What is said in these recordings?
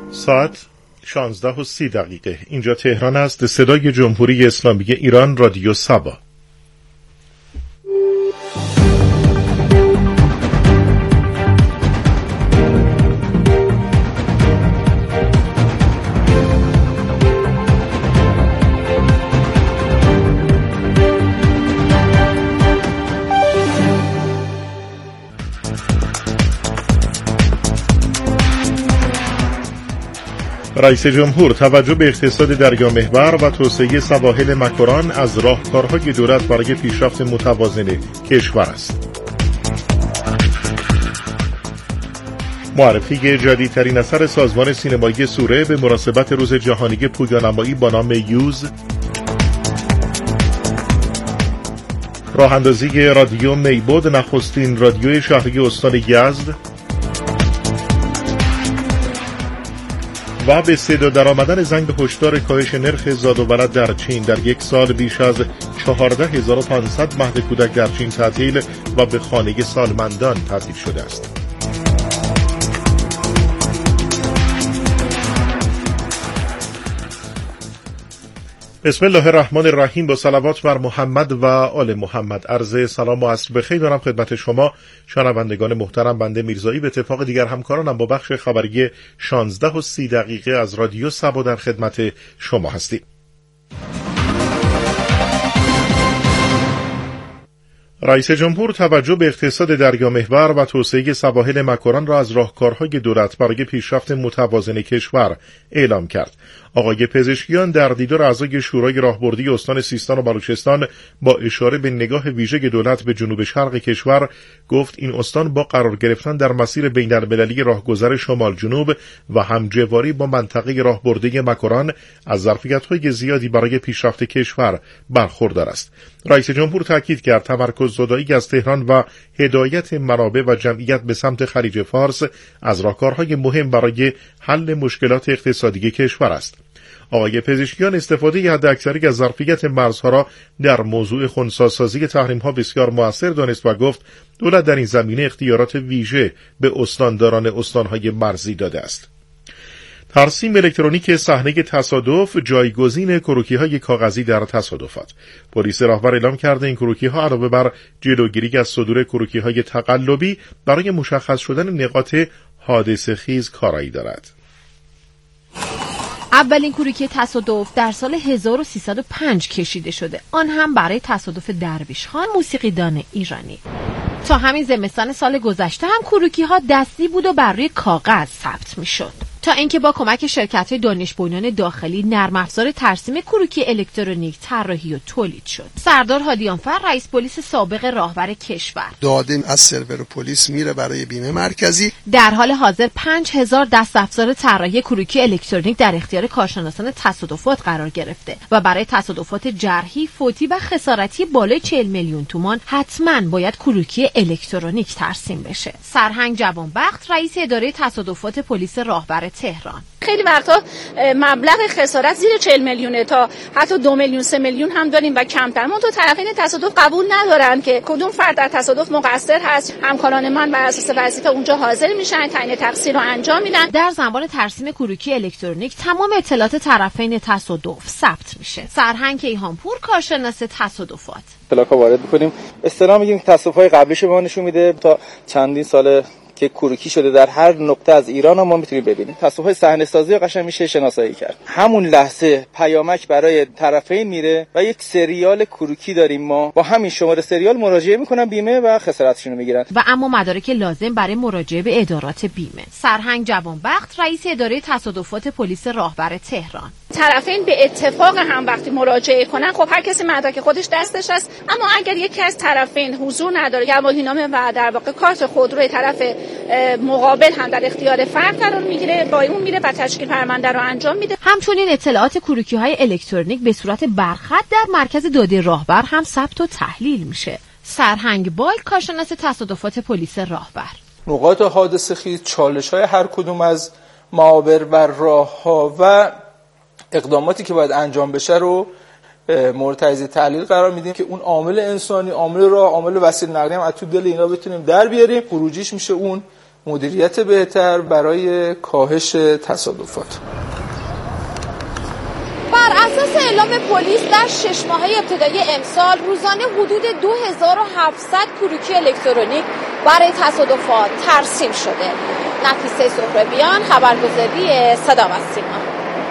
ساعت 16:30 اینجا تهران است. صدای جمهوری اسلامی ایران، رادیو سبا. رئیس جمهور توجه به اقتصاد دریامحور و توسعه سواحل مکران از راهکارهای دولت برای پیشرفت متوازن کشور است. معرفی جدیدترین اثر سازمان سینمایی سوره به مناسبت روز جهانی پویانمایی با نام یوز. راه اندازی رادیو میبود، نخستین رادیوی شهری استان یزد. و به صدا درآمدن زنگ هشدار کاهش نرخ زاد و ولد در چین. در یک سال بیش از 14,500 مهد کودک در چین تعطیل و به خانه سالمندان تبدیل شده است. بسم الله الرحمن الرحیم. با صلوات بر محمد و آل محمد. عرض سلام و عصر بخیر دارم خدمت شما شنوندگان محترم. بنده میرزایی به اتفاق دیگر همکارانم با بخش خبری 16:30 از رادیو سبا در خدمت شما هستیم. رئیس جمهور توجه به اقتصاد دریامحور و توسعه سواحل مکران را از راهکارهای دولت برای پیشرفت متوازن کشور اعلام کرد. آقای پزشکیان در دیدار اعضای شورای راهبردی استان سیستان و بلوچستان با اشاره به نگاه ویژه دولت به جنوب شرق کشور گفت این استان با قرار گرفتن در مسیر بین‌المللی راهگذر شمال جنوب و همجواری با منطقه راهبردی مکران از ظرفیت‌های زیادی برای پیشرفت کشور برخوردار است. رئیس جمهور تاکید کرد تمرکز زدایی از تهران و هدایت منابع و جمعیت به سمت خلیج فارس از راهکارهای مهم برای حل مشکلات اقتصادی کشور است. آقای پزشکیان استفاده حداکثری از ظرفیت مرزها را در موضوع خنثی‌سازی تحریم‌ها بسیار مؤثر دانست و گفت دولت در این زمینه اختیارات ویژه به استانداران استان‌های مرزی داده است. ترسیم الکترونیک صحنه تصادف جایگزین کروکی‌های کاغذی در تصادفات. پلیس راهور اعلام کرده این کروکی‌ها علاوه بر جلوگیری از صدور کروکی‌های تقلبی برای مشخص شدن نقاط حادثه‌خیز کارایی دارد. اولین کروکی تصادف در سال 1305 کشیده شده، آن هم برای تصادف درویش خان موسیقیدان ایرانی. تا همین زمستان سال گذشته هم کروکی ها دستی بود و بر روی کاغذ ثبت می شد، تا اینکه با کمک شرکت دانش بنیان داخلی نرم افزار ترسیم کروکی الکترونیک طراحی و تولید شد. سردار هادیانفر رئیس پلیس سابق راهور کشور داده از سرور پلیس میره برای بیمه مرکزی. در حال حاضر 5000 دست افزار طراحی کروکی الکترونیک در اختیار کارشناسان تصادفات قرار گرفته و برای تصادفات جرحی، فوتی و خسارتی بالای 40 میلیون تومان حتما باید کروکی الکترونیک ترسیم بشه. سرهنگ جوانبخت رئیس اداره تصادفات پلیس راهور تهران: خیلی وقتا مبلغ خسارت زیر 40 میلیونه تا حتی 2 میلیون 3 میلیون هم داریم و کمتر. ما تو طرفین تصادف قبول ندارن که کدوم فرد در تصادف مقصر هست. همکاران من بر اساس وظیفه اونجا حاضر میشن، تعیین تقصیر رو انجام میدن. در زمان ترسیم کروکی الکترونیک تمام اطلاعات طرفین تصادف ثبت میشه. سرهنگ کیهانپور کارشناس تصادفات: پلاکا وارد می‌کنیم، اصطلاح میگیم تصادف‌های قبلیش به ما نشون میده تا چندین سال که کروکی شده در هر نقطه از ایران ما میتونیم ببینیم. تصادف‌های صحنه‌سازی قشنگ میشه شناسایی کرد. همون لحظه پیامک برای طرفین میره و یک سریال کروکی داریم. ما با همین شماره سریال مراجعه میکنن بیمه و خسارتشون رو میگیرن و اما مدارک لازم برای مراجعه به ادارات بیمه. سرهنگ جوانبخت رئیس اداره تصادفات پلیس راهور تهران: طرفین به اتفاق هم وقتی مراجعه کنن خب هر کسی مدرک خودش دستش است، اما اگر یکی از طرفین حضور نداره، گواهینامه و در واقع کارت خودروی طرف مقابل هم در اختیار فرد قرار میگیره، با اون میره و تشکیل پرونده رو انجام میده. همچنین اطلاعات کروکی‌های الکترونیک به صورت برخط در مرکز داده راهبر هم ثبت و تحلیل میشه. سرهنگ بال کارشناس تصادفات پلیس راهبر: نقاط حادثه‌خیز، چالش‌های هر کدوم از معابر و راه‌ها و اقداماتی که باید انجام بشه رو مورد تجزیه تحلیل قرار میدیم که اون عامل انسانی، عامل راه، عامل وسیله نقلیه هم از تو دل اینا بتونیم در بیاریم. خروجیش میشه اون مدیریت بهتر برای کاهش تصادفات. بر اساس اعلام پلیس در 6 ماهه ابتدایی امسال روزانه حدود 2700 کروکی الکترونیک برای تصادفات ترسیم شده. نفیسه سهرابیان، خبرگزاری صدا و سیما.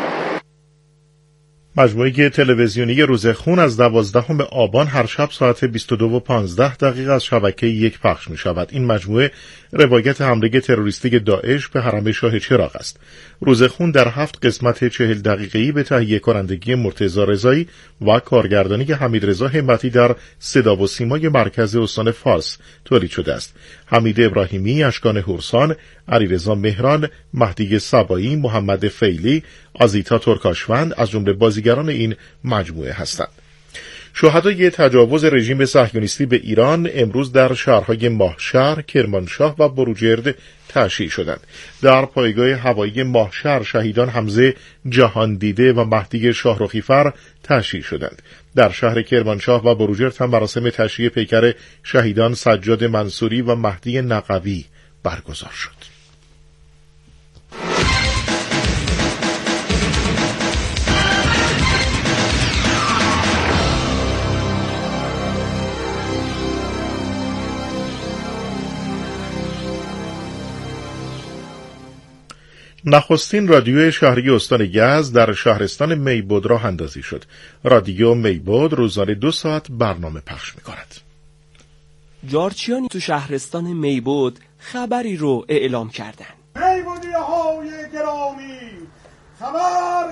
مجموعه تلویزیونی روزخون از 12 آبان هر شب ساعت 22:15 از شبکه 1 پخش می شود. این مجموعه روایت حمله تروریستی داعش به حرم شاه چراغ است. روزخون در 7 قسمت 40 دقیقه‌ای به تهیه کنندگی مرتضی رضایی و کارگردانی حمیدرضا همتی در صدا و سیمای مرکز استان فارس تولید شده است. حمید ابراهیمی، اشکان هورسان، علیرضا مهران، مهدی صبایی، محمد فیلی، آزیتا ترکاشوند از جمله بازیگران این مجموعه هستند. شهدای تجاوز رژیم صهیونیستی به ایران امروز در شهرهای ماهشهر، کرمانشاه و بروجرد تشییع شدند. در پایگاه هوایی ماهشهر شهیدان حمزه جهاندیده و مهدی شاهرخیفر تشییع شدند. در شهر کرمانشاه و بروجرد هم مراسم تشییع پیکر شهیدان سجاد منصوری و مهدی نقوی برگزار شد. نخستین رادیو شهری استان یزد در شهرستان میبود راه اندازی شد. رادیو میبود روزانه 2 ساعت برنامه پخش می‌کند. جارچیانی تو شهرستان میبود خبری رو اعلام کردن. میبودی‌های گرامی، خبر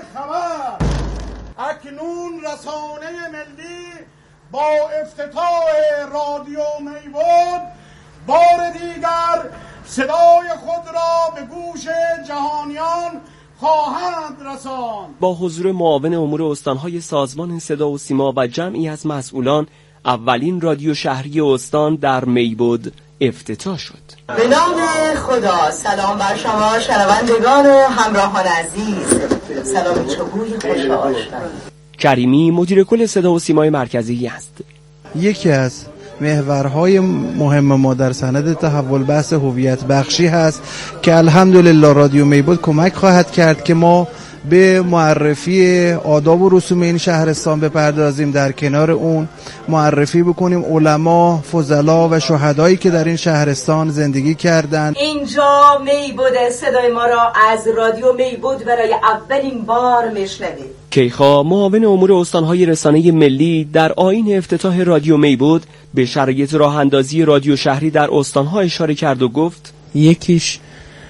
اکنون رسانه ملی با افتتاح رادیو میبود بار دیگر صدای خود را به گوش جهانیان خواهند رساند. با حضور معاون امور استانهای سازمان صدا و سیما و جمعی از مسئولان اولین رادیو شهری استان در میبود افتتاح شد. به نام خدا، سلام بر شما شنوندگان و همراهان عزیز. سلام چوبوی خوش آشنا. کریمی مدیر کل صدا و سیمای مرکزی است. یکی از محورهای مهم ما در سند تحول بحث هویت بخشی هست که الحمدلله رادیو میبود کمک خواهد کرد که ما به معرفی آداب و رسوم این شهرستان بپردازیم. در کنار اون معرفی بکنیم علما، فضلا و شهدایی که در این شهرستان زندگی کردند. اینجا میبود صدای ما را از رادیو میبود برای اولین بار میشنوید. کیخا معاون امور استانهای رسانه ملی در آیین افتتاح رادیو میبود به شرایط راه اندازی رادیو شهری در استانها اشاره کرد و گفت یکیش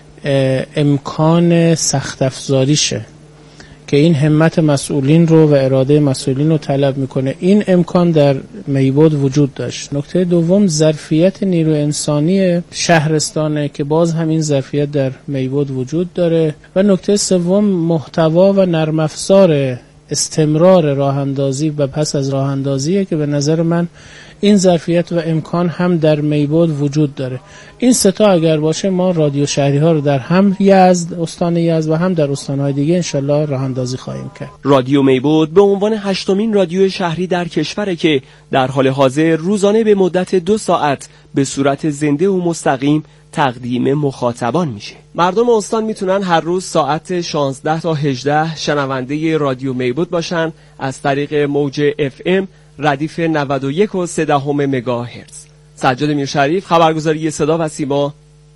امکان سخت افزاریشه که این همت مسئولین رو و اراده مسئولین رو طلب میکنه. این امکان در میبود وجود داشت. نکته دوم ظرفیت نیرو انسانی شهرستانه که باز همین ظرفیت در میبود وجود داره. و نکته سوم محتوا و نرم افزار استمرار راه اندازی و پس از راه اندازیه که به نظر من این ظرفیت و امکان هم در میبود وجود داره. این سه تا اگر باشه ما رادیو شهری ها رو در هم یزد، استان یزد و هم در استانهای دیگه انشالله راه اندازی خواهیم کرد. رادیو میبود به عنوان 8مین رادیو شهری در کشوره که در حال حاضر روزانه به مدت 2 ساعت به صورت زنده و مستقیم تقدیم مخاطبان میشه. مردم استان میتونن هر روز ساعت 16 تا 18 شنونده رادیو میبود باشن از طریق موج FM ردیف 91.3 مگاهرتز. سجاد میرشریف، خبرگزاری صدا و سیما.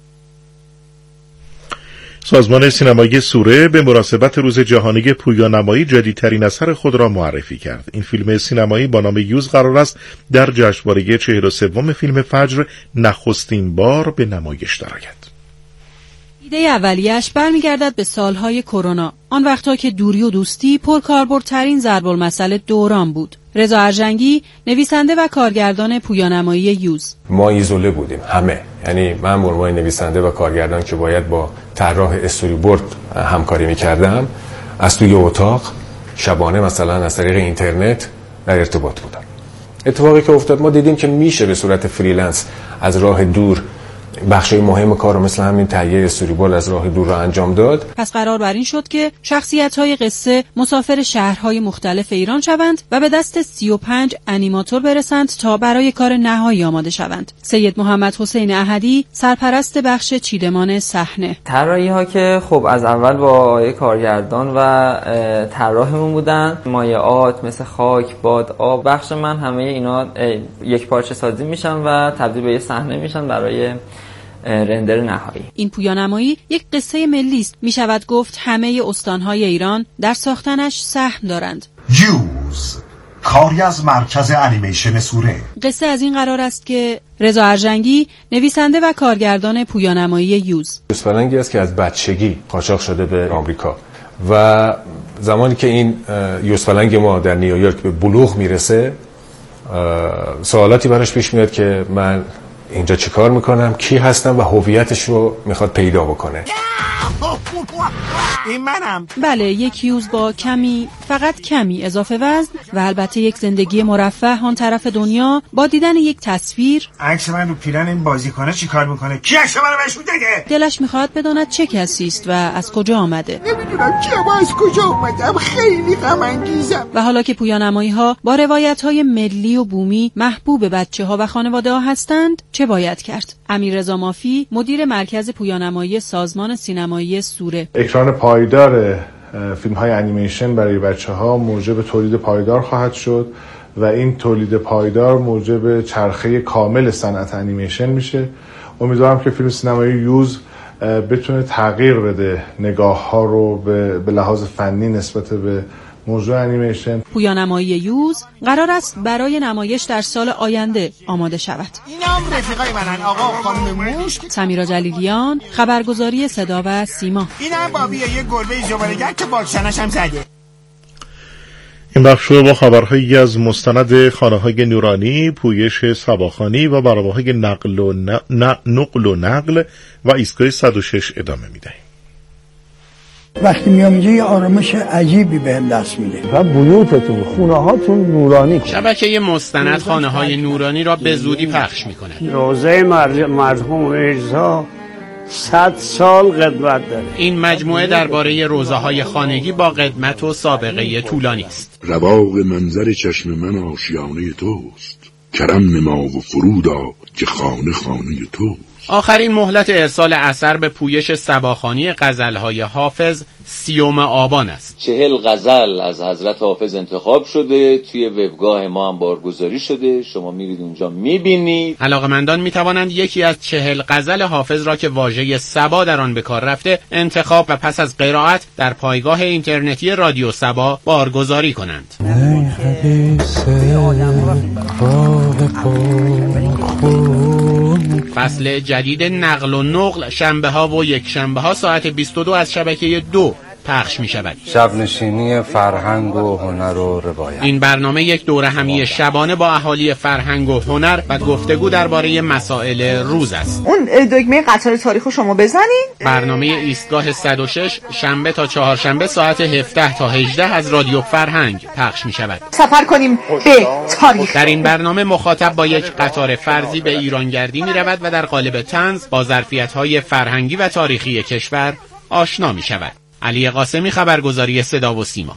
سازمان سینمایی سوره به مناسبت روز جهانی پویانمایی جدیدترین اثر خود را معرفی کرد. این فیلم سینمایی با نام یوز قرار است در جشنواره 43 فیلم فجر نخستین بار به نمایش درآید. ایده اولیه‌اش برمیگردد به سالهای کرونا، آن وقتا که دوری و دوستی پرکاربردترین ضرب‌المثل دوران بود. رضا ارژنگی، نویسنده و کارگردان پویانمایی یوز. ما ایزوله بودیم همه، یعنی من به عنوان نویسنده و کارگردان که باید با طراح استوری بورد همکاری می‌کردم، از توی اتاق شبانه مثلا از طریق اینترنت در ارتباط بودم. اتفاقی که افتاد ما دیدیم که میشه به صورت فریلنس از راه دور بخشای مهم کارو مثل همین تهیه استوریبورد از راه دور رو انجام داد. پس قرار بر این شد که شخصیت‌های قصه مسافر شهرهای مختلف ایران شوند و به دست 35 انیماتور برسند تا برای کار نهایی آماده شوند. سید محمد حسین احدی سرپرست بخش چیدمان صحنه. طراحی‌ها که خب از اول با آقای کارگردان و طراحمون بودن، مایعات مثل خاک، باد، آب، بخش من همه اینا یک پارچه سازی میشن و تبدیل به یه صحنه میشن برای رندر نهایی. این پویانمایی یک قصه ملی است. می شود گفت همه استانهای ایران در ساختنش سهم دارند. یوز کاری از مرکز انیمیشن سوره. قصه از این قرار است که رضا ارژنگی نویسنده و کارگردان پویانمایی یوز یوزپلنگی است که از بچگی قاچاق شده به آمریکا و زمانی که این یوزپلنگ ما در نیویورک به بلوغ میرسه سوالاتی براش پیش میاد که من اینجا چی کار میکنم، کی هستم و هویتش رو میخواد پیدا بکنه. این منم. بله، یک یوز با کمی، فقط کمی اضافه وزن و البته یک زندگی مرفه آن طرف دنیا با دیدن یک تصویر. عکس من رو پیرن این بازیکنه چی کار میکنه؟ کی عکس منو بهش میده؟ دلش میخواد بداند چه کسی است و از کجا آمده. نمیدونم چرا از کجا اومدم، خیلی غم انگیزم. و حالا که پویانمایی ها با روایت های ملی و بومی محبوب بچه ها و خانواده ها هستند، چه باید کرد؟ امیررضا مافی، مدیر مرکز پویانمایی سازمان سینمایی سوره. اکران پایدار فیلم های انیمیشن برای بچه ها موجب تولید پایدار خواهد شد و این تولید پایدار موجب چرخه کامل صنعت انیمیشن میشه. امیدوارم که فیلم سینمایی یوز بتونه تغییر بده نگاه ها رو به لحاظ فنی نسبت به موضوع انیمیشن. پویانمایی یوز قرار است برای نمایش در سال آینده آماده شود. اینام رفیقای منن، آقا و خانم موش. سمیرا جلیلیان، خبرگزاری صدا و سیما. اینم بابیه، یه گربه زباله‌گر که باکسنش هم زده. این بخش رو با خبرهایی از مستند خانه‌های نورانی، پویش سباخانی و برنامه‌های نقل و نقل و ایستگاه 106 ادامه می‌دهیم. وقتی میام اینجا یه آرامش عجیبی بهم دست میده. و بیوتتون، خونه هاتون نورانی کنید. شبکه مستند خانه های نورانی را به زودی پخش میکنه. روزه مرحوم اجزا 100 سال قدمت داره. این مجموعه درباره روزه های خانگی با قدمت و سابقه طولانی است. رواق منظر چشم من آشیانه توست، کرم نما و فرودا که خانه خانه توست. آخرین مهلت ارسال اثر به پویش سباخانی غزل‌های حافظ 30 آبان است. 40 غزل از حضرت حافظ انتخاب شده، توی وبگاه ما هم بارگذاری شده، شما میرید اونجا میبینید. علاقمندان میتوانند یکی از 40 غزل حافظ را که واژه صبا در آن به کار رفته انتخاب و پس از قرائت در پایگاه اینترنتی رادیو صبا بارگذاری کنند. فصل جدید نقل و نقل شنبه ها و یک شنبه ها ساعت 22 از شبکه 2 پخش می شود. شب نشینی فرهنگ و هنر و روایت. این برنامه یک دوره همی شبانه با اهالی فرهنگ و هنر و گفتگو درباره مسائل روز است. اون دکمه قطار تاریخ رو شما بزنین. برنامه ایستگاه 106 شنبه تا چهارشنبه ساعت 17 تا 18 از رادیو فرهنگ پخش می شود. سفر کنیم به تاریخ. در این برنامه مخاطب با یک قطار فرضی به ایرانگردی می رود و در قالب طنز با ظرفیت‌های فرهنگی و تاریخی کشور آشنا می شود. علی قاسمی، خبرگزاری صدا و سیما.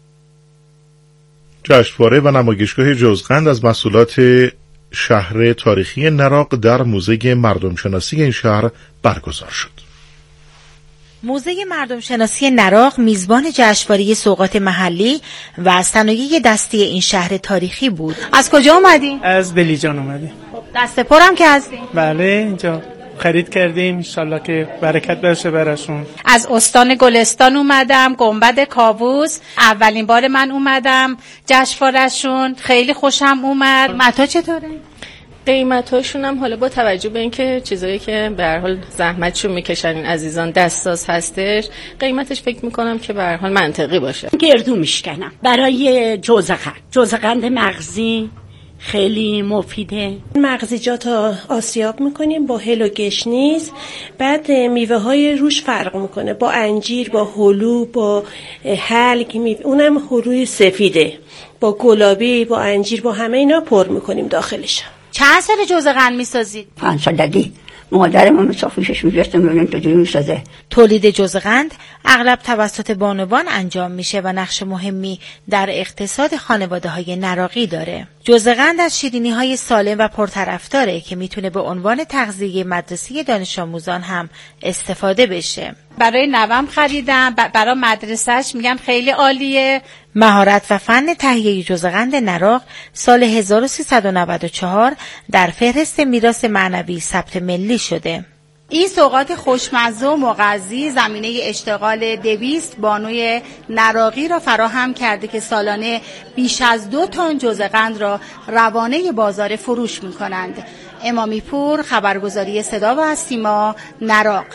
جشنواره و نمایشگاه جوزقند از محصولات شهر تاریخی نراق در موزه مردمشناسی این شهر برگزار شد. موزه مردمشناسی نراق میزبان جشنواره سوغات محلی و صنایع دستی این شهر تاریخی بود. از کجا اومدین؟ از بلیجان اومدیم. دست پرم که هستین؟ بله، اینجا خرید کردیم، انشالله که برکت باشه براشون. از استان گلستان اومدم، گنبد کاووس، اولین بار من اومدم جشنواره‌شون، خیلی خوشم اومد. قیمتا چطوره؟ قیمتاشون هم حالا با توجه به اینکه چیزایی که به هر حال زحمتشون میکشن این عزیزان دستساز هستش، قیمتش فکر میکنم که به هر حال منطقی باشه. گردو میشکنم برای جوزقند مغزی خیلی مفیده. مغزیجات رو آسیاب میکنیم با هل و گشنیز، بعد میوه های روش فرق میکنه با انجیر، با هلو، با هلگ، اونم هلوی سفیده، با گلابی، با انجیر، با همه اینا پر میکنیم داخلش. چند سال جوزقند میسازید؟ 5 سالگی مادرمون مسافرش میگفتم ببینیم چجوری میسازه. تولید جزغند اغلب توسط بانوان انجام میشه و نقش مهمی در اقتصاد خانواده‌های نراقی داره. جزغند از شیرینی‌های سالم و پرطرفداره که میتونه به عنوان تغذیه مدرسه دانش آموزان هم استفاده بشه. برای نوام خریدم، برای مدرسهش میگم خیلی عالیه. مهارت و فن تهیه جزغند نراق سال 1394 در فهرست میراث معنوی ثبت ملی شده. این سوغات خوشمزه و مغذی زمینه اشتغال 200 بانوی نراقی را فراهم کرده که سالانه بیش از 2 تن جزغند را روانه بازار فروش می‌کنند. امامی پور، خبرگزاری صدا و سیما، نراق.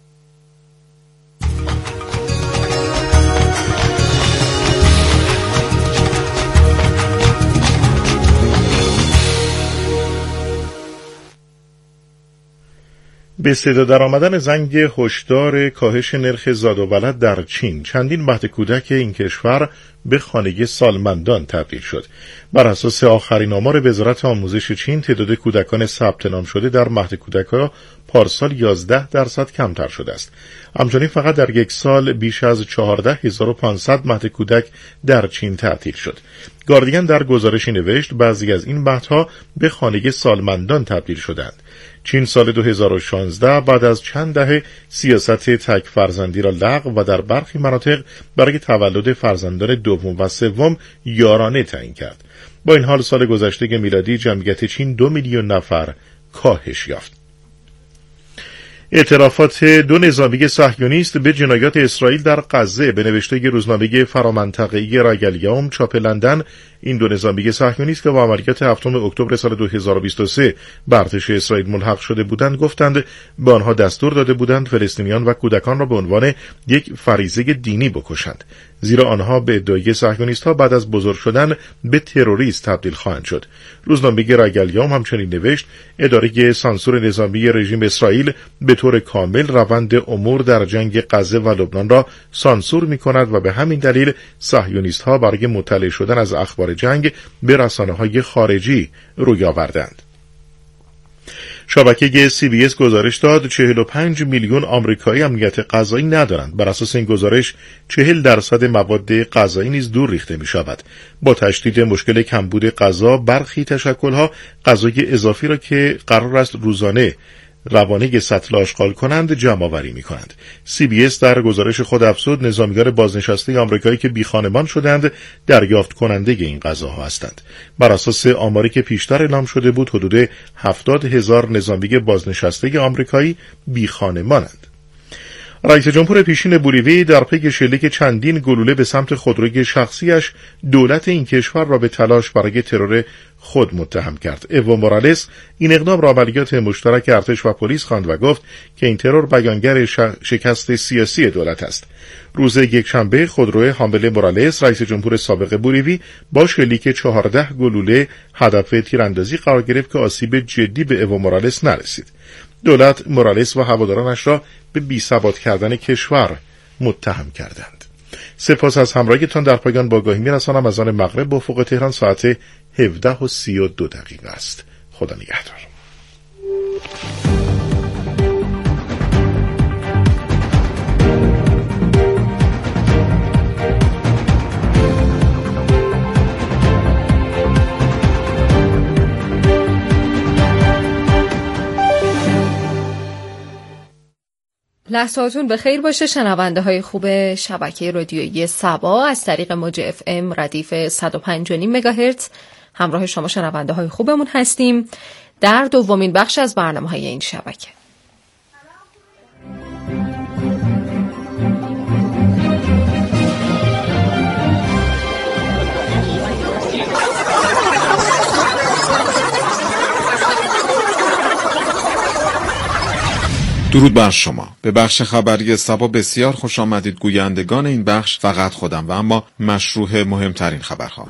به صدا در آمدن زنگ هشدار کاهش نرخ زاد و ولد در چین، چندین مهد کودک این کشور به خانگی سالمندان تبدیل شد. بر اساس آخرین آمار وزارت آموزش چین، تعداد کودکان ثبت نام شده در مهد کودک‌ها پارسال 11% کمتر شده است. همچنین فقط در یک سال بیش از 14500 مهد کودک در چین تعطیل شد. گاردین در گزارشی نوشت بعضی از این مهدها به خانگی سالمندان تبدیل شدند. چین سال 2016 بعد از چند دهه سیاست تک فرزندی را لغو و در برخی مناطق برای تولد فرزندان دوم و سوم یارانه تعیین کرد. با این حال سال گذشته میلادی جمعیت چین 2 میلیون نفر کاهش یافت. اعترافات 2 نظامی صهیونیست به جنایات اسرائیل در غزه به نوشته روزنامه فرامنطقه‌ای رایل چاپ لندن، این 2 نظامی صهیونیست که با عملیات 7 اکتبر سال 2023 به ارتش اسرائیل ملحق شده بودند، گفتند به آنها دستور داده بودند فلسطینیان و کودکان را به عنوان یک فریضه دینی بکشند، زیرا آنها به ادعای صهیونیست‌ها بعد از بزرگ شدن به تروریست تبدیل خواهند شد. روزنامه رایل همچنین نوشت اداره سانسور نظامی رژیم اسرائیل به طور کامل روند امور در جنگ غزه و لبنان را سانسور می‌کند و به همین دلیل صهیونیست‌ها برای مطلع شدن از اخبار جنگ به رسانه‌های خارجی روی آوردند. شبکه CBS گزارش داد 45 میلیون آمریکایی امنیت غذایی ندارند. بر اساس این گزارش 40% مواد غذایی نیز دور ریخته می شود. با تشدید مشکل کمبود غذا، برخی تشکل‌ها غذای اضافی را که قرار است روزانه روانه سطل آشغال کنند جمع آوری می کنند. CBS در گزارش خود افزود نظامیان بازنشسته آمریکایی که بی خانمان شدند دریافت کننده این غذاها هستند. بر اساس آماری که پیشتر اعلام شده بود حدود 70,000 نظامی بازنشسته آمریکایی بی خانمانند. رئیس جمهور پیشین بولیوی در پی شلیک چندین گلوله به سمت خودروی شخصیش دولت این کشور را به تلاش برای ترور خود متهم کرد. ایو مورالس این اقدام را عملیات مشترک ارتش و پلیس خواند و گفت که این ترور بیانگر شکست سیاسی دولت است. روز یکشنبه خودرو حامل مورالس رئیس جمهور سابق بولیوی با شلیک 14 گلوله هدف تیراندازی قرار گرفت که آسیب جدی به ایو مورالس نرسید. دولت مورالس و هوادارانش را به بی‌ثبات کردن کشور متهم کردند. سپاس از همراهیتان. در پایان با آگاهی می‌رسانم از آن مغرب به افق تهران ساعت 17:32 است. خدا نگهدار. لحظاتون به خیر باشه شنونده های خوب شبکه رادیویی سبا از طریق موج FM ردیف 105.5 مگاهرتز همراه شما شنونده های خوبمون هستیم در دومین بخش از برنامه های این شبکه. درود بر شما. به بخش خبری سبا بسیار خوش آمدید. گویندگان این بخش فقط خودم و اما مشروع مهمترین خبرها.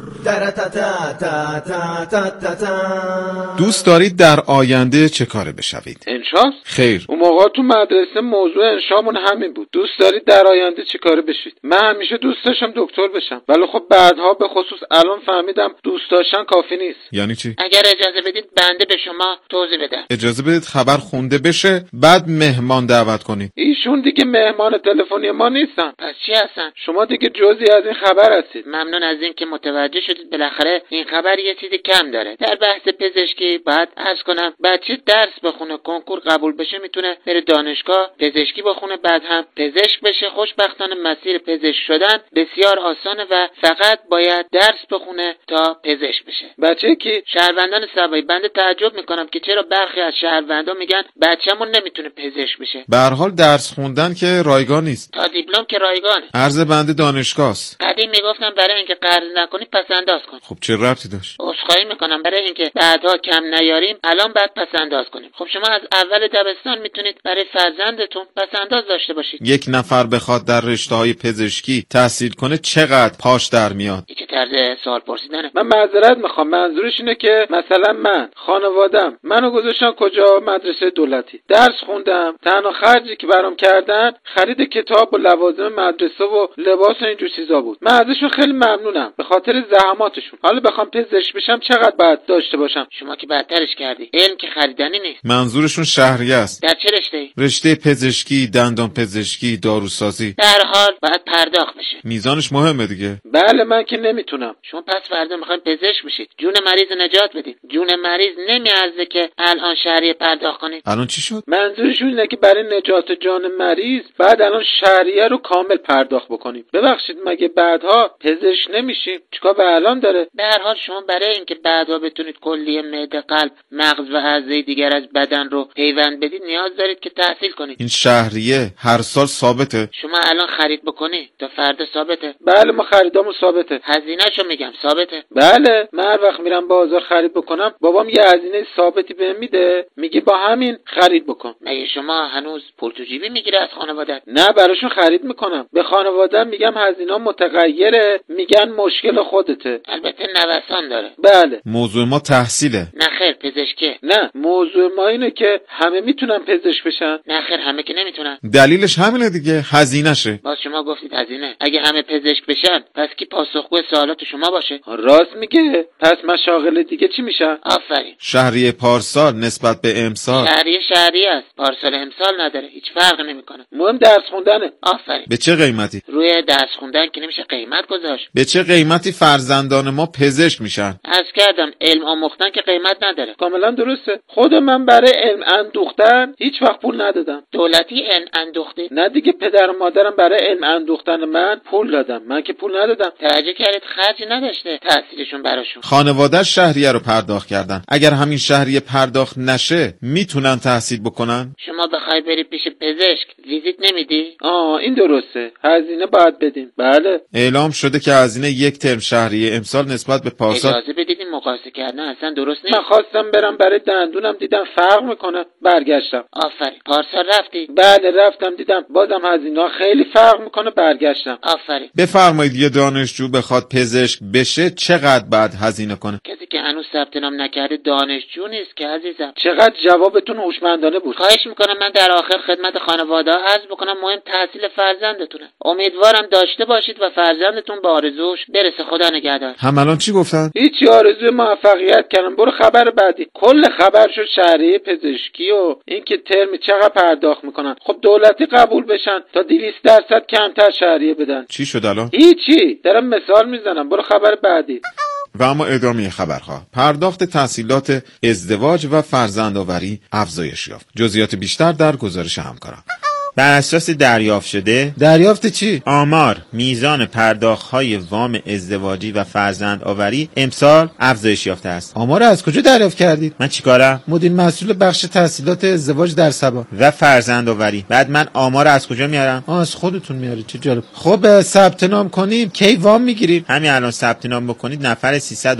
دوست دارید در آینده چه کاره بشوید؟ انشا؟ خیر. اون موقع تو مدرسه موضوع انشامون همین بود. دوست دارید در آینده چه کاره بشید؟ من همیشه دوست داشتم دکتر بشم، ولی خب بعدها به خصوص الان فهمیدم دوست داشتن کافی نیست. یعنی چی؟ اگر اجازه بدید بنده به شما توضیح بدم. اجازه بدید خبر خونده بشه بعد مهمان دعوت کنید. ایشون دیگه مهمان تلفنی ما نیستن. پس چی هستن؟ شما دیگه جزئی از این خبر هستید. ممنون از این که متوجه شدید. بالاخره این خبر یه چیزی کم داره. در بحث پزشکی باید عرض کنم بچه درس بخونه، کنکور قبول بشه، میتونه بره دانشگاه پزشکی بخونه، بعد هم پزشک بشه. خوشبختانه مسیر پزشک شدن بسیار آسانه و فقط باید درس بخونه تا پزشک بشه. بچه کی؟ شهروندان سبایی. بنده تعجب میکنم که چرا برخی از شهروندان میگن بچه‌مون نمیتونه پزشک بشه. به هر حال درس خوندن که رایگان نیست. تا دیپلم که رایگانه. عرض بنده دانشگاه است. قدیم میگفتن برای اینکه قرض نکنی پس انداز کن. خب چه ربطی داشت؟ عذرخواهی میکنم، برای اینکه بعدها کم نیاریم الان بعد پس انداز کنیم. خب شما از اول دبستان میتونید برای فرزندتون پس انداز داشته باشید. یک نفر بخواد در رشته‌های پزشکی تحصیل کنه چقدر پاش در میاد؟ چه طرز سوال پرسیدنه؟ من معذرت میخوام، منظورش اینه که مثلا من خانوادم منو گذاشتن کجا؟ مدرسه دولتی. درس خوندم، تنها خرجی که برام کردن خرید کتاب و لوازم مدرسه و لباس و اینجور چیزا بود. من ازشون خیلی ممنونم به خاطر زحماتشون. حالا بخوام پزشک بشم چقدر باید داشته باشم؟ شما که بدترش کردی. علم که خریدنی نیست. منظورشون شهریه است. در چه رشته‌ای؟ رشته پزشکی، دندان پزشکی، داروسازی. در حال باید پرداخت بشه. میزانش مهمه دیگه. بله من که نمیتونم. شما پس فردا میخواین پزشک بشید، جون مریض نجات بدید. جون مریض نمیارزه که الان شهریه پرداخت کنید. الان چی شد؟ منظورشون اینه که برای نجات جان مریض بعد الان شهریه رو کامل پرداخت بکنیم. ببخشید مگه بعدها پزشک نمیشیم؟ چیکار به الان داره؟ به هر حال شما برای اینکه بعدها بتونید کلیه معده، قلب، مغز و اعضای دیگر از بدن رو پیوند بدید نیاز دارید که تحصیل کنید. این شهریه هر سال ثابته؟ شما الان خرید بکنی تا فردا ثابته؟ بله ما خریدامون ثابته. هزینه‌شو میگم ثابته؟ بله من هر وقت میرم بازار خرید بکنم بابام یه هزینه ثابتی بهم میده، میگه با همین خرید بکن. مگه شما هنوز پول تو جیبی میگیره از خانواده‌ات؟ نه براشون خرید میکنم. به خانواده‌ام میگم هزینه متغیره، میگن مشکل خودته. البته نوسان داره. بله. موضوع ما تحصیله. نه خیر پزشکه. نه موضوع ما اینه که همه میتونن پزشک بشن. نه خیر همه که نمیتونن. دلیلش همینه دیگه، هزینه‌شه. باز شما گفتید هزینه. اگه همه پزشک بشن پس کی پاسخگو سوالات شما باشه؟ راست میگه. پس مشاغل دیگه چی میشن؟ آفرین. شهریه پارسال نسبت به امسال. شهریه است. پارسال امسال نداره. هیچ فرقی نمیکنه. مهم درس خوندنه. آفرین. به چه قیمتی؟ روی درس خوندن که نمیشه قیمت گذاشت. به چه قیمتی فرزندان ما پزشک میشن؟ عرض کردم علم آموختن که قیمت نداره. کاملا درسته. خود من برای علم اندوختن هیچ وقت پول ندادم. دولتی علم اندوختی؟ نه دیگه پدر و مادرم برای علم اندوختن من پول دادم. من که پول ندادم. توجه کردید خرجی نداشته تحصیلشون براشون. خانواده شهریه رو پرداخت کردن. اگر همین شهریه پرداخت نشه میتونن تحصیل بکنن؟ شما بخوای بری پیش پزشک ویزیت نمیدی؟ این درسته. هزینه باید بدیم. بله. اعلام شده که هزینه یک ترم شهریه امسال نسبت به پارسال. اجازه بدید این مقایسه کردن اصلا درست نیست. من خواستم برم برای دندونم دیدم فرق میکنه برگشتم. آفرین. پارسال رفتی؟ بله رفتم دیدم بازم هزینه خیلی فرق میکنه برگشتم. آفرین. بفرمایید یه دانشجو بخواد پزشک بشه چقدر بعد هزینه کنه؟ کسی که هنوز ثبت نام نکرده دانشجو نیست که عزیزم. چقدر جوابتون هوشمندانه بود. خواهش میکنم من در آخر خدمت خانواده عرض بکنم مهم تحصیل فرزندتونه. امیدوارم داشته باشید و فرزندتون به آرزوش برسه. خدا نگهدار. هم الان چی گفتن؟ هیچی آرزوی موفقیت کردم. برو خبر بعدی. کل خبر شد شهریه پزشکی و اینکه ترم چقدر پرداخت میکنن. خب دولتی قبول بشن تا 200% کمتر شهریه بدن. چی شد الان؟ هیچی دارم مثال میزنم. برو خبر بعدی. و اما ادامه خبرها. پرداخت تحصیلات ازدواج و فرزندآوری افزایش یافت. جزئیات بیشتر در گزارش همکارم. بر اساس دریافت شده دریافت چی؟ آمار میزان پرداخت‌های وام ازدواجی و فرزندآوری امسال افزایش یافته است. آمار از کجا دریافت کردید؟ من چیکارم؟ مدیر مسئول بخش تحصیلات ازدواج در سبا و فرزندآوری. بعد من آمار از کجا میارم؟ از خودتون میارید. چه جالب. خب ثبت نام کنیم کی وام میگیریم؟ همین الان ثبت نام بکنید نفر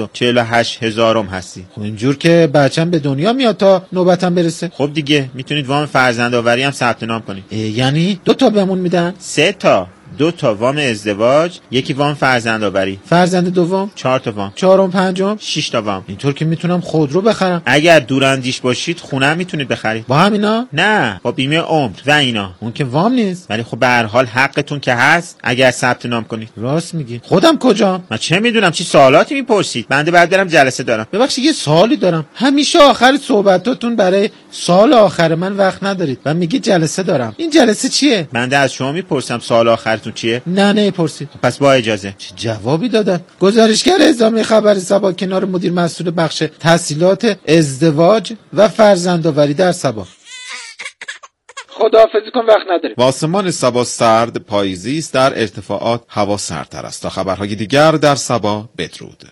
348,000 هستی. خب اینجور که بچه‌م به دنیا میاد تا نوبتم برسه. خب دیگه میتونید وام فرزندآوری هم ثبت نام کنید. یعنی 2 تا بهمون میدن؟ 3 تا. 2 تا وام ازدواج، یکی وام فرزندآوری. فرزند دوم 4 تا وام. چهارم پنجم 6 تا وام. اینطور که میتونم خودرو بخرم. اگر دوراندیش باشید خونه میتونید بخرید. با همینا؟ نه، با بیمه عمر و اینا. اون که وام نیست. ولی خب به هر حال حقتون که هست اگر ثبت نام کنید. راست میگی. خودم کجام؟ من چه میدونم چی سوالاتی میپرسید؟ بنده بعد برم جلسه دارم. ببخشید یه سوالی دارم. همیشه آخر صحبتاتون برای سوال آخر من وقت ندارید و میگی جلسه دارم. این جلسه چیه؟ بنده از شما میپرسم سوال آخرتون چیه؟ نه پرسید. پس با اجازه. چه جوابی دادن؟ گزارشگر اعزامی خبر سبا کنار مدیر مسئول بخش تحصیلات ازدواج و فرزندآوری در سبا. خداحافظی کن، وقت نداریم. و آسمان سبا سرد پاییزی است، در ارتفاعات هوا سردتر است. تا خبرهای دیگر در سبا بدرود.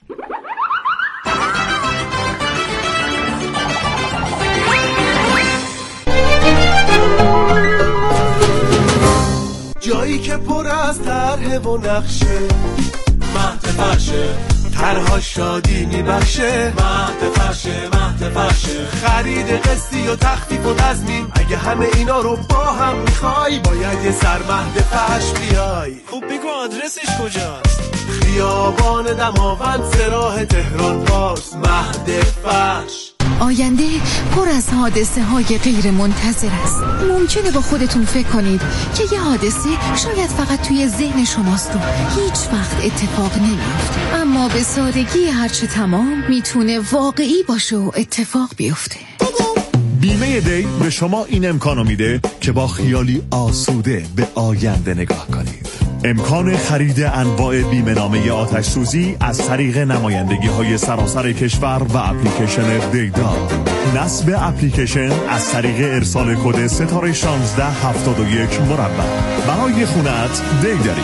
جایی که پر از طرح و نقشه، مهد فرشه، طرها شادی میبخشه، مهد فرشه، خرید قسطی و تخفیف و تضمین. اگه همه اینا رو با هم میخوای باید یه سر مهد فرش بیای. خوب بگو آدرسش کجاست؟ خیابان دماوند سراح تهران پارس، مهد فرش. آینده پر از حادثه های غیر منتظر است. ممکنه با خودتون فکر کنید که یه حادثه شاید فقط توی ذهن شماست و هیچ وقت اتفاق نمیفته، اما به سادگی هرچه تمام میتونه واقعی باشه و اتفاق بیفته. بیمه دی به شما این امکانو میده که با خیالی آسوده به آینده نگاه کنید. امکان خرید انواع بیمه نامه آتش سوزی از طریق نمایندگی های سراسر کشور و اپلیکیشن دیدا. نصب اپلیکیشن از طریق ارسال کد ستاره 1671 مربع. برای خونت دی داریم.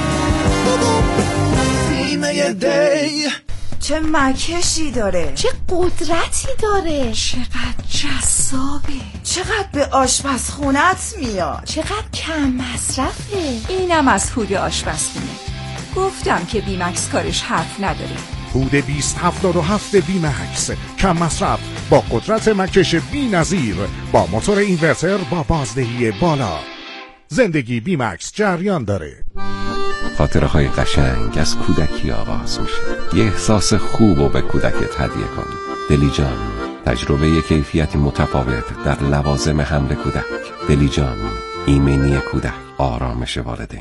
بیمه دی چه مکشی داره، چه قدرتی داره، چقدر جذابه، چقدر به آشپزخونت میاد، چقدر کم مصرفه. اینم از هود آشپزخونه. گفتم که بیمکس کارش حرف نداره. هود 2077 بیمکس، کم مصرف با قدرت مکش بی‌نظیر، با موتور اینورتر با بازدهی بالا. زندگی بیمکس جریان داره. خاطره‌های قشنگ از کودکی آغاز میشه. یه احساس خوب رو به کودکت هدیه کن. دلی جان، تجربه کیفیتی متفاوت در لوازم حمل کودک. دلی جان، ایمنی کودک، آرامش والدین.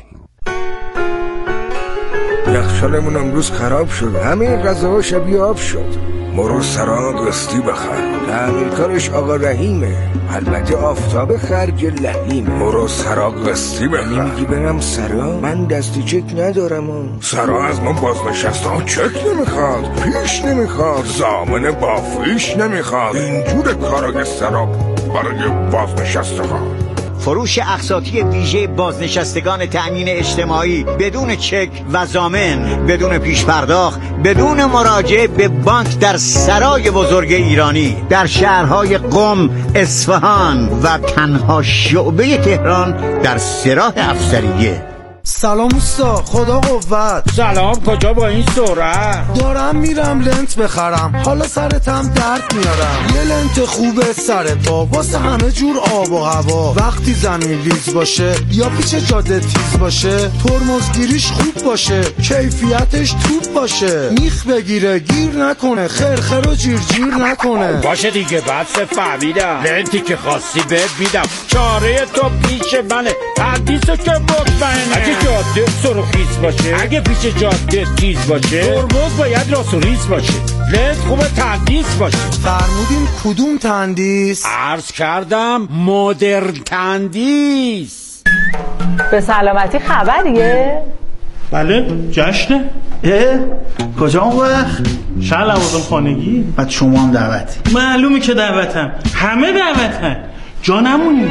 یخچالمون امروز خراب شد، همه غذاها شبیه آب شد. مرو سرا قسطی بخر، تعمیرکارش آقا رحیمه، البته آفتاب خرج لحیمه. مرو سرا قسطی بخر. میگی برم سرا؟ من دستی چک ندارم. سرا از من بازنشسته ها چک نمیخواد، پیش نمیخواد، ضامن بافیش نمیخواد. اینجور کارای سرا برای بازنشسته ها. فروش اقساطی ویژه بازنشستگان تأمین اجتماعی بدون چک و ضامن، بدون پیش پرداخت، بدون مراجعه به بانک در سرای بزرگ ایرانی در شهرهای قم، اصفهان و تنها شعبه تهران در سراح افسریه. سلام اوستا، خدا قوت. سلام، کجا با این سرعت؟ دارم میرم لنت بخرم، حالا سرتم درد میارم. یه لنت خوبه سر پا واسه همه جور آب و هوا. وقتی زمین لیز باشه یا پیچ جاده تیز باشه، ترمزگیریش خوب باشه، کیفیتش توپ باشه، میخ بگیره گیر نکنه، خرخر و جیر نکنه. باشه دیگه، بس فهمیدم. لنتی که خواستی بهت میدم، چاره تو پیش منه، حدیثو که مطمئنه. جاده سرخیز باشه، اگه پیچ جاده تیز باشه، ترمز باید راست و ریز باشه، لنت خوبه تندیس باشه. فرمودین کدوم تندیس؟ عرض کردم مدرن تندیس. به سلامتی خبریه؟ بله، جشنه. کجا اون وقت؟ شهر لوازم خانگی. بعد شما هم دعوتی؟ معلومه که دعوتم، همه دعوتن، جا نمونی.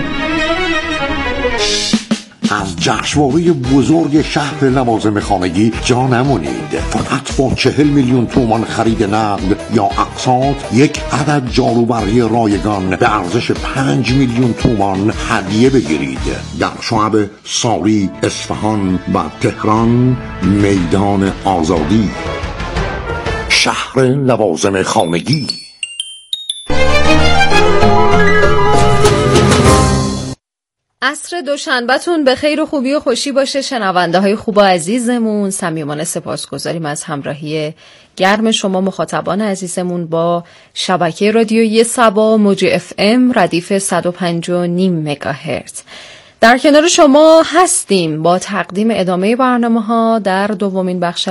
از جشنواره بزرگ شهر لوازم خانگی جا نمونید. فقط با 40 میلیون تومان خرید نقد یا اقساط یک عدد جاروبرقی رایگان به ارزش 5 میلیون تومان هدیه بگیرید. در شعب ساری، اصفهان و تهران، میدان آزادی. شهر لوازم خانگی. عصر دوشنبه‌تون به خیر و خوبی و خوشی باشه. شنونده های خوب و عزیزمون، صمیمانه سپاسگزاریم از همراهی گرم شما مخاطبان عزیزمون با شبکه رادیویی صبا موج FM ردیف 105.5 مگاهرتز. در کنار شما هستیم با تقدیم ادامه برنامه‌ها در دومین بخش